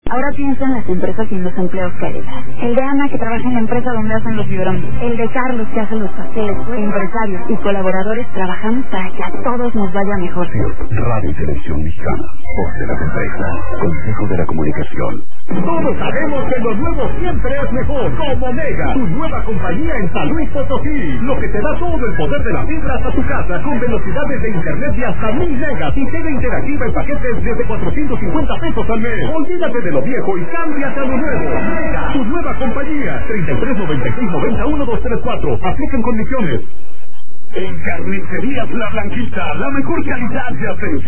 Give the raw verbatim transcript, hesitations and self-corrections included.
Ahora piensa en las empresas y en los empleos que hay detrás. El de Ana, que trabaja en la empresa donde hacen los biberones. El de Carlos, que hace los pasteles. Empresarios y colaboradores trabajamos para que a todos nos vaya mejor. Radio y Televisión Mexicana. Voz de las empresas. Consejo de la Comunicación. Todos sabemos que lo nuevo siempre es mejor. Como Mega, tu nueva compañía en San Luis Potosí. Lo que te da todo el poder de las fibras a tu casa con velocidades de internet de hasta mil megas y tele interactiva en paquetes desde cuatrocientos cincuenta pesos al mes. Olvídate de lo viejo y cámbiate a lo nuevo. Mega, tu nueva compañía. treinta y tres noventa y seis noventa uno dos tres cuatro. Aplican condiciones. En Carnicerías La Blanquita, la mejor calidad de atención.